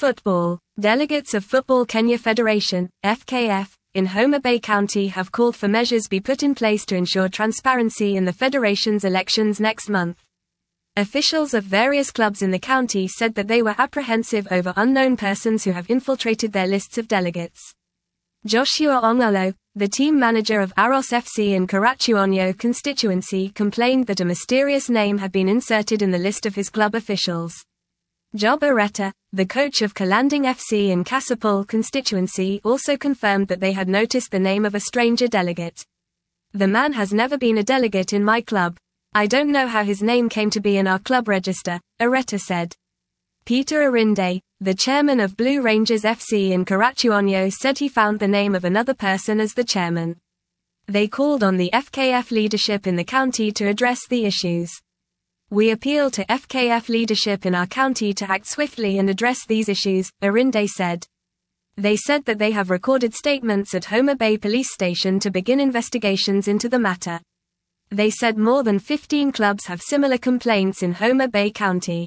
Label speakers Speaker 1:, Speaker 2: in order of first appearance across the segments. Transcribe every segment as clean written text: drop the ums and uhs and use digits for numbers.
Speaker 1: Football. Delegates of Football Kenya Federation, FKF, in Homa Bay County have called for measures be put in place to ensure transparency in the federation's elections next month. Officials of various clubs in the county said that they were apprehensive over unknown persons who have infiltrated their lists of delegates. Joshua Ongolo, the team manager of Aros FC in Karachuonyo constituency, complained that a mysterious name had been inserted in the list of his club officials. Job Areta, the coach of Kalanding FC in Kasipul constituency, also confirmed that they had noticed the name of a stranger delegate. "The man has never been a delegate in my club. I don't know how his name came to be in our club register," Areta said. Peter Arinde, the chairman of Blue Rangers FC in Karachuonyo, said he found the name of another person as the chairman. They called on the FKF leadership in the county to address the issues. "We appeal to FKF leadership in our county to act swiftly and address these issues," Arinde said. They said that they have recorded statements at Homa Bay Police Station to begin investigations into the matter. They said more than 15 clubs have similar complaints in Homa Bay County.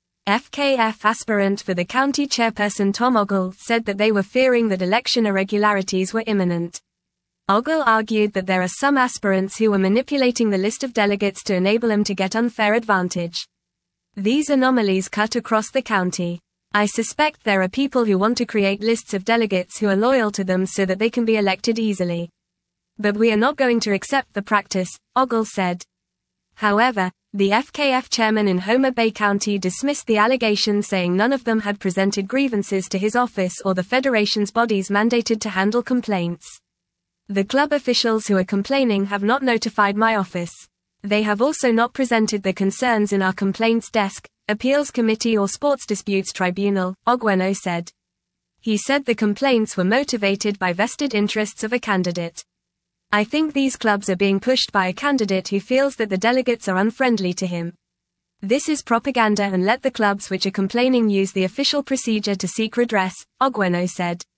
Speaker 1: FKF aspirant for the county chairperson Tom Ogle said that they were fearing that election irregularities were imminent. Ogle argued that there are some aspirants who were manipulating the list of delegates to enable them to get unfair advantage. "These anomalies cut across the county. I suspect there are people who want to create lists of delegates who are loyal to them so that they can be elected easily. But we are not going to accept the practice," Ogle said. However, the FKF chairman in Homa Bay County dismissed the allegations, saying none of them had presented grievances to his office or the federation's bodies mandated to handle complaints. "The club officials who are complaining have not notified my office. They have also not presented the concerns in our complaints desk, appeals committee or sports disputes tribunal," Ogweno said. He said the complaints were motivated by vested interests of a candidate. "I think these clubs are being pushed by a candidate who feels that the delegates are unfriendly to him. This is propaganda, and let the clubs which are complaining use the official procedure to seek redress," Ogweno said.